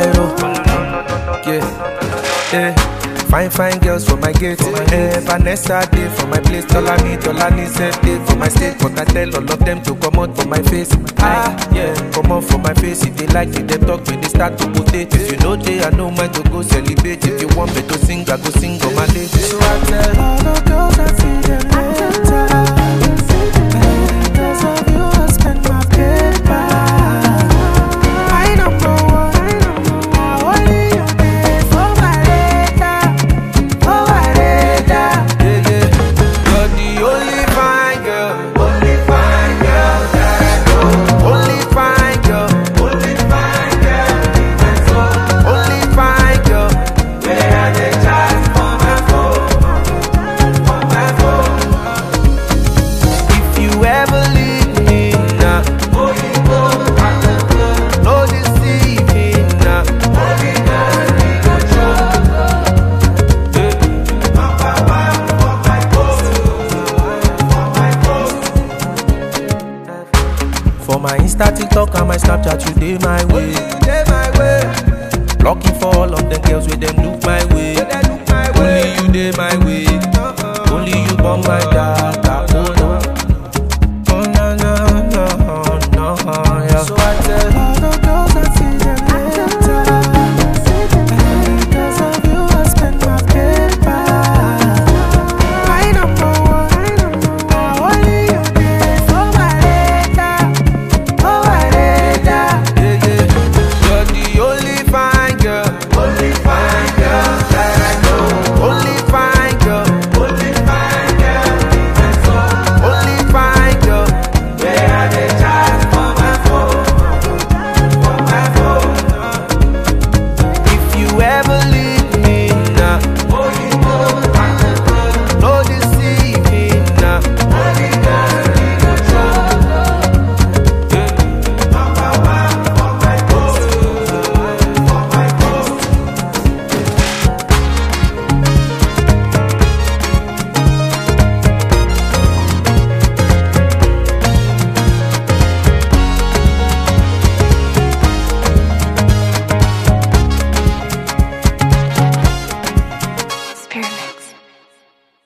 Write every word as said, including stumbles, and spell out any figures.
viral. Yeah, yeah. Fine, fine girls for my gate. Eh, Vanessa day for my place. Tolani, Tolani said day for my state. But I tell all of them to come out for my face. Ah, yeah, come out for my face. If they like it, they talk when they start to put it. If you know they, I know mine to go celebrate. If you want me to sing, I go sing on my day. So I tell all the girls I see them later. Because of you, I spend my paper. I don't know what, I don't know how. Only you pay for my data, for my data. Yeah, yeah. You're the only fine girl, only fine girl that I know. Only fine girl, only fine girl in my soul. Only fine girl, where I dey chat for my phone, for my phone. If you ever leave me now, only go, no deceiving now. Only God we go show. Number one for my post, for my post. For my Insta, TikTok, and my Snapchat, you dey my way. Blocking for all of them girls with them do